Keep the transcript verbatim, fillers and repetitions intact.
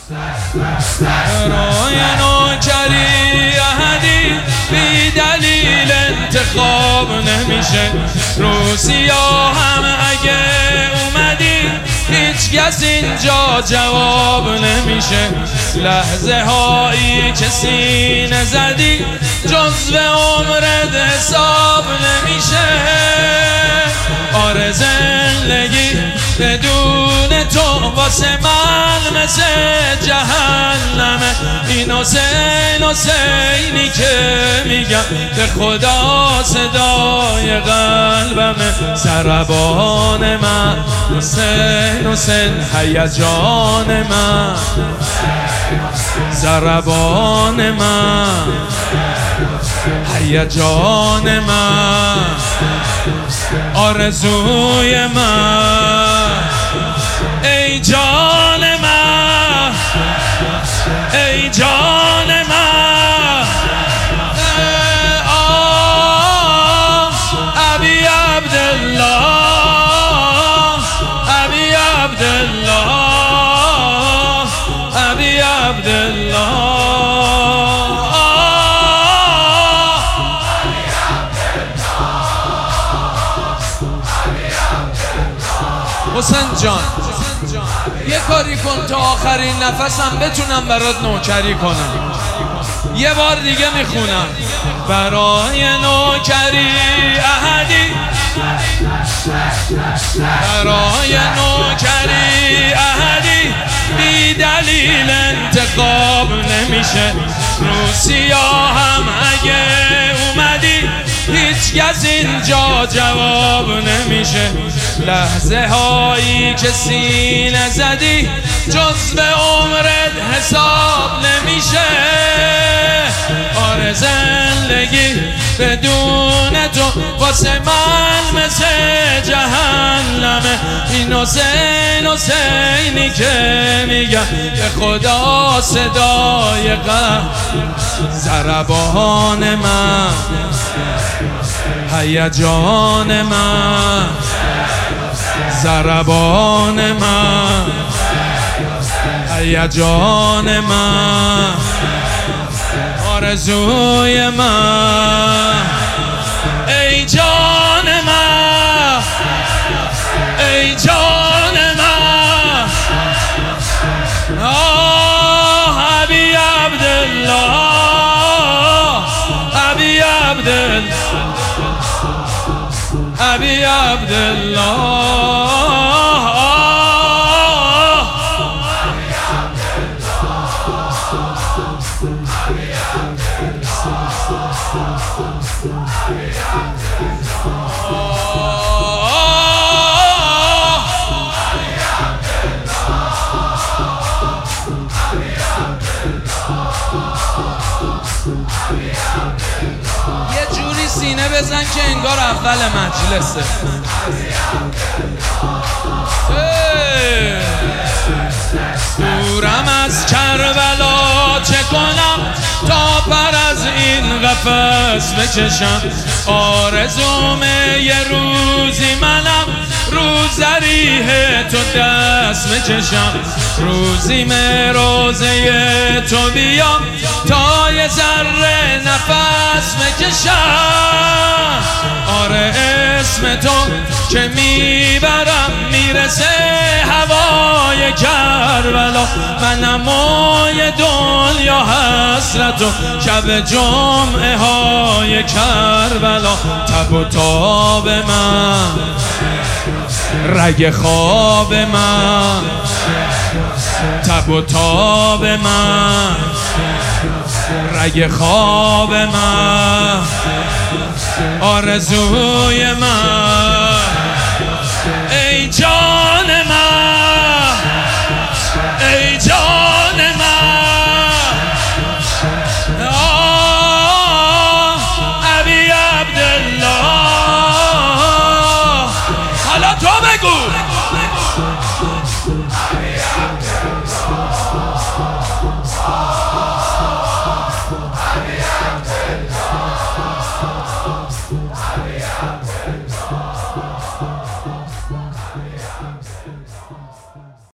برای نوکری احدی بی دلیل انتخاب نمیشه. رو سیاه هم اگه اومدی هیچ کس اینجا جواب نمیشه. لحظه هایی که سینه زدی جزو عمرت حساب نمیشه. آره زندگی بدون تو واسه من مثل جهنمه. این حسین حسینی که میگم به خدا صدای قلبمه. ضربان من حسین حسین هیجان من. ضربان من هیجان من. آرزوی من ای جان من ای جان من. آه ابی عبدالله ابی عبدالله ابی عبدالله. حسین جان یه کاری کن تا آخرین نفسم بتونم برات نوکری کنم. یه بار دیگه میخونم. برای نوکری احدی برای نوکری احدی بی دلیل انتخاب نمیشه. رو سیاه هم اگه اومدی هیچ کس اینجا جواب نمیشه. لحظه هایی که سینه زدی جزو عمرت حساب نمیشه. آره زندگی بدون تو واسه من مثل جهنمه. این حسین حسینی که میگم به خدا صدای قلب. ضربان من هیجان من. ضربان من هیجان من. آرزوی من ای جان من ای جان من. آه ابی عبدالله ابی عبدالله ابی عبدالله. یه جوری سینه بزن که انگار اول مجلسه. دورم از کربلا چه کنم تا پر از این قفس بکشم. آرزومه یه روزی منم رو ذریح تو دست بکشم. روزیمه روزه تو بیام تا یه ذره نفس بکشم. آره اسم تو که میبرم میرسه هوای کربلا. منم موی دنیا حسرت و شب جمعه های کربلا. تب و تاب من رگ خواب من. تب و تاب من رگ خواب من. آرزوی من